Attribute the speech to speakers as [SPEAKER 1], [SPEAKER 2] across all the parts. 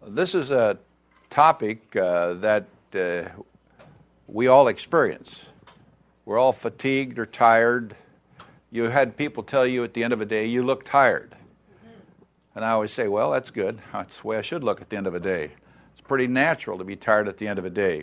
[SPEAKER 1] This is a topic that we all experience. We're all fatigued or tired. You had people tell you at the end of a day, you look tired. And I always say, well, that's good. That's the way I should look at the end of a day. It's pretty natural to be tired at the end of a day.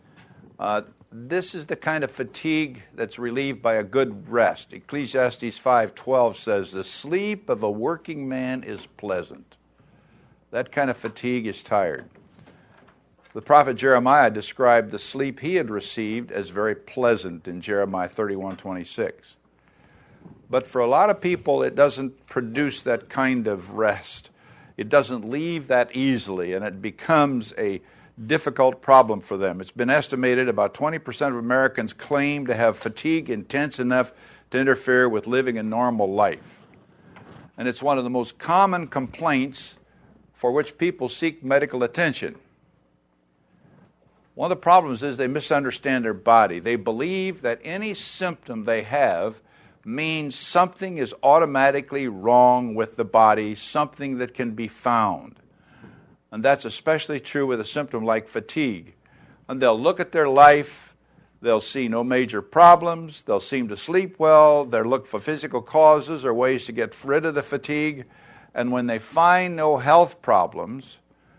[SPEAKER 1] This is the kind of fatigue that's relieved by a good rest. Ecclesiastes 5:12 says, the sleep of a working man is pleasant. That kind of fatigue is tired. The prophet Jeremiah described the sleep he had received as very pleasant in Jeremiah 31:26. But for a lot of people, it doesn't produce that kind of rest. It doesn't leave that easily, and it becomes a difficult problem for them. It's been estimated about 20% of Americans claim to have fatigue intense enough to interfere with living a normal life. And it's one of the most common complaints for which people seek medical attention. One of the problems is they misunderstand their body. They believe that any symptom they have means something is automatically wrong with the body, something that can be found. And that's especially true with a symptom like fatigue. And they'll look at their life, they'll see no major problems, they'll seem to sleep well, they'll look for physical causes or ways to get rid of the fatigue, and when they find no health problems,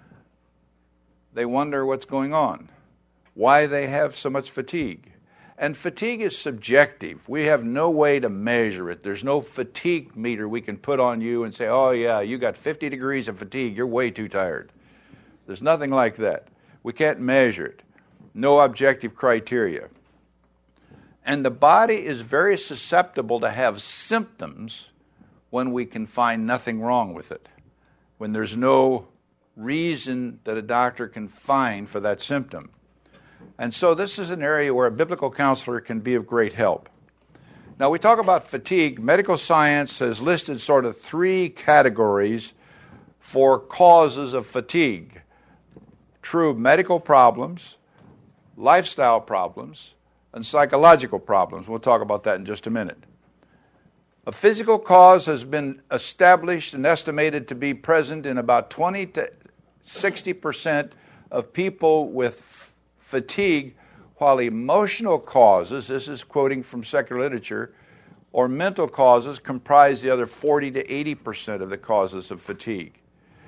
[SPEAKER 1] they wonder what's going on, why they have so much fatigue. And fatigue is subjective. We have no way to measure it. There's no fatigue meter we can put on you and say, oh yeah, you got 50 degrees of fatigue, you're way too tired. There's nothing like that. We can't measure it. No objective criteria. And the body is very susceptible to have symptoms when we can find nothing wrong with it, when there's no reason that a doctor can find for that symptom. And so this is an area where a biblical counselor can be of great help. Now, we talk about fatigue. Medical science has listed sort of three categories for causes of fatigue: true medical problems, lifestyle problems, and psychological problems. We'll talk about that in just a minute. A physical cause has been established and estimated to be present in about 20 to 60% of people with fatigue, while emotional causes, this is quoting from secular literature, or mental causes comprise the other 40 to 80% of the causes of fatigue.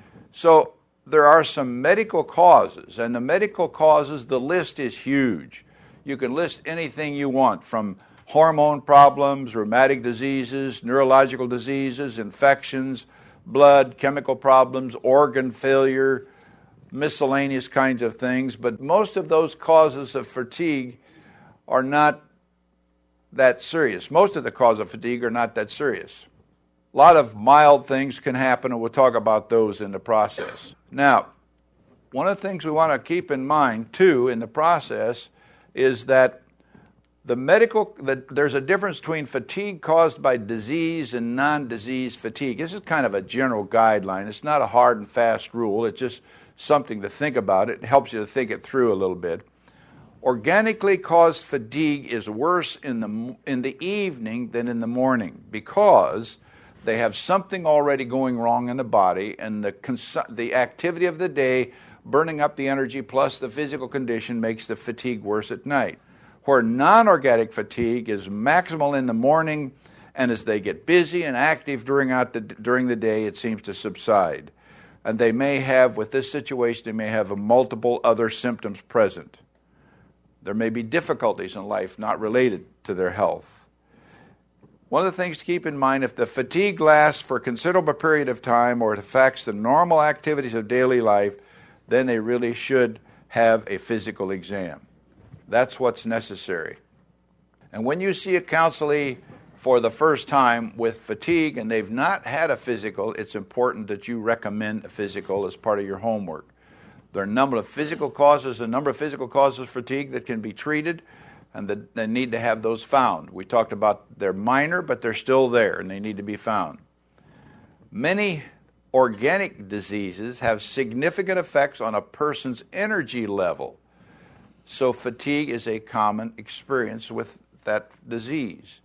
[SPEAKER 1] So there are some medical causes, and the medical causes, the list is huge. You can list anything you want, from hormone problems, rheumatic diseases, neurological diseases, infections, blood, chemical problems, organ failure, miscellaneous kinds of things. But most of those causes of fatigue are not that serious. Most of the causes of fatigue are not that serious. A lot of mild things can happen, and we'll talk about those in the process. Now, one of the things we want to keep in mind, too, in the process is that there's a difference between fatigue caused by disease and non-disease fatigue. This is kind of a general guideline. It's not a hard and fast rule. It's just something to think about. It helps you to think it through a little bit. Organically caused fatigue is worse in the evening than in the morning, because they have something already going wrong in the body, and the activity of the day burning up the energy plus the physical condition makes the fatigue worse at night. Where non-organic fatigue is maximal in the morning, and as they get busy and active during the day, it seems to subside. And they may have, with this situation, they may have multiple other symptoms present. There may be difficulties in life not related to their health. One of the things to keep in mind, if the fatigue lasts for a considerable period of time or it affects the normal activities of daily life, then they really should have a physical exam. That's what's necessary. And when you see a counselee for the first time with fatigue and they've not had a physical, it's important that you recommend a physical as part of your homework. There are a number of physical causes of fatigue that can be treated, and that they need to have those found. We talked about they're minor, but they're still there, and they need to be found. Many organic diseases have significant effects on a person's energy level. So fatigue is a common experience with that disease.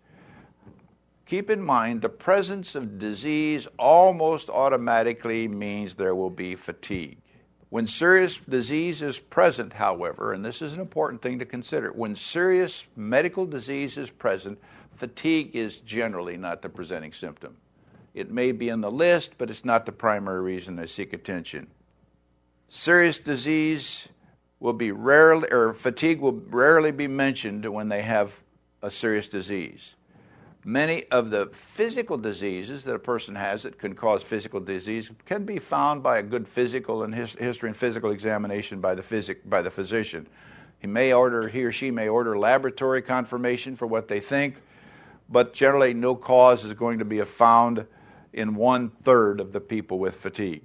[SPEAKER 1] Keep in mind, the presence of disease almost automatically means there will be fatigue. When serious disease is present, however, and this is an important thing to consider, when serious medical disease is present, fatigue is generally not the presenting symptom. It may be in the list, but it's not the primary reason they seek attention. Serious disease will be rarely, or fatigue will rarely be mentioned when they have a serious disease. Many of the physical diseases that a person has that can cause physical disease can be found by a good physical and history and physical examination by the physician. He or she may order laboratory confirmation for what they think, but generally no cause is going to be found in 1/3 of the people with fatigue.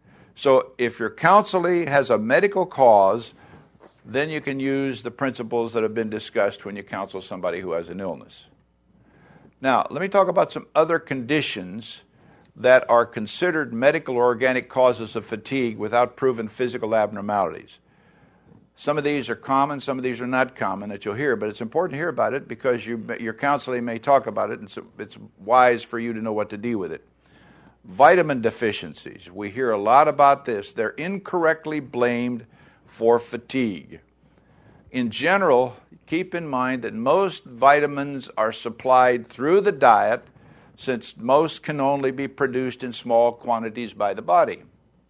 [SPEAKER 1] So if your counselee has a medical cause, then you can use the principles that have been discussed when you counsel somebody who has an illness. Now, let me talk about some other conditions that are considered medical or organic causes of fatigue without proven physical abnormalities. Some of these are common, some of these are not common that you'll hear, but it's important to hear about it because your counselee may talk about it, and so it's wise for you to know what to deal with it. Vitamin deficiencies. We hear a lot about this. They're incorrectly blamed for fatigue. In general, keep in mind that most vitamins are supplied through the diet, since most can only be produced in small quantities by the body.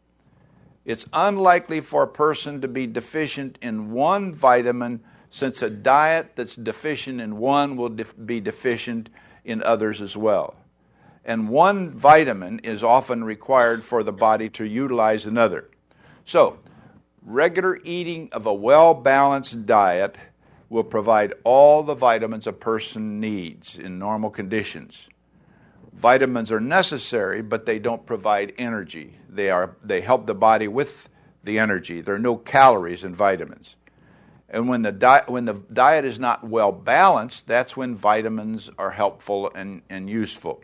[SPEAKER 1] It's unlikely for a person to be deficient in one vitamin, since a diet that's deficient in one will be deficient in others as well. And one vitamin is often required for the body to utilize another. So, regular eating of a well-balanced diet will provide all the vitamins a person needs in normal conditions. Vitamins are necessary, but they don't provide energy. They help the body with the energy. There are no calories in vitamins. And when the diet is not well balanced, that's when vitamins are helpful and useful.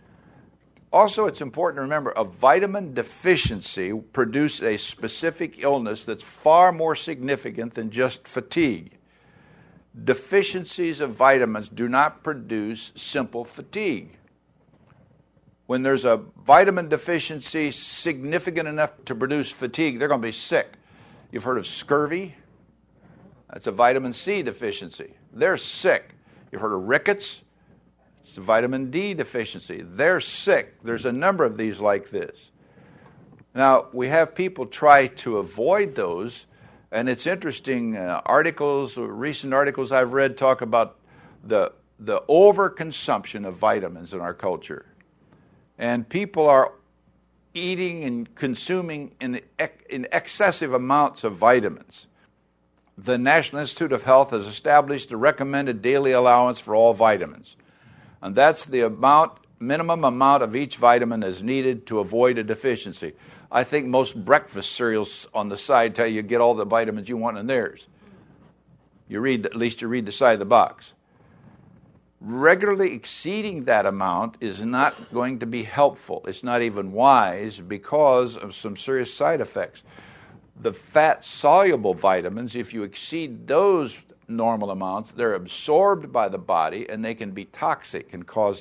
[SPEAKER 1] Also, it's important to remember a vitamin deficiency produces a specific illness that's far more significant than just fatigue. Deficiencies of vitamins do not produce simple fatigue. When there's a vitamin deficiency significant enough to produce fatigue, they're going to be sick. You've heard of scurvy? That's a vitamin C deficiency. They're sick. You've heard of rickets? It's a vitamin D deficiency. They're sick. There's a number of these like this. Now, we have people try to avoid those, and it's interesting. Recent articles I've read talk about the overconsumption of vitamins in our culture. And people are eating and consuming in excessive amounts of vitamins. The National Institute of Health has established a recommended daily allowance for all vitamins. And that's the minimum amount of each vitamin is needed to avoid a deficiency. I think most breakfast cereals on the side tell you get all the vitamins you want in theirs. At least you read the side of the box. Regularly exceeding that amount is not going to be helpful. It's not even wise because of some serious side effects. The fat-soluble vitamins, if you exceed those normal amounts, they're absorbed by the body and they can be toxic and cause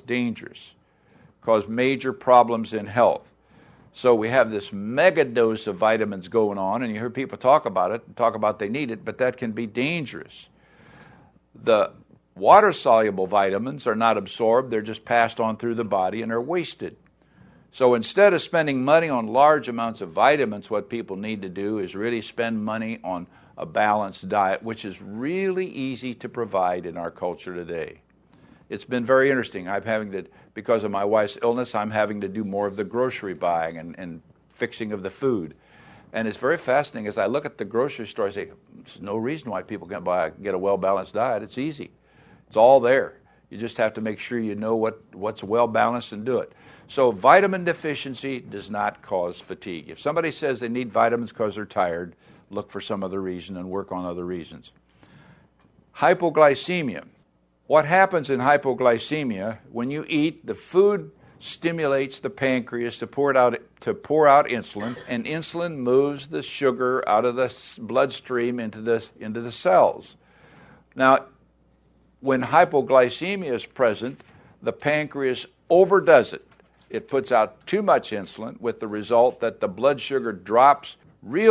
[SPEAKER 1] major problems in health. So we have this mega dose of vitamins going on, and you hear people talk about they need it, but that can be dangerous. The water-soluble vitamins are not absorbed, they're just passed on through the body and are wasted. So instead of spending money on large amounts of vitamins, what people need to do is really spend money on a balanced diet, which is really easy to provide in our culture today. It's been very interesting. Because of my wife's illness, I'm having to do more of the grocery buying and fixing of the food. And it's very fascinating. As I look at the grocery store, I say, there's no reason why people can't get a well-balanced diet. It's easy. It's all there. You just have to make sure you know what's well-balanced and do it. So vitamin deficiency does not cause fatigue. If somebody says they need vitamins because they're tired, look for some other reason and work on other reasons. Hypoglycemia. What happens in hypoglycemia? When you eat, the food stimulates the pancreas to pour out insulin, and insulin moves the sugar out of the bloodstream into the cells. Now, when hypoglycemia is present, the pancreas overdoes it. It puts out too much insulin, with the result that the blood sugar drops real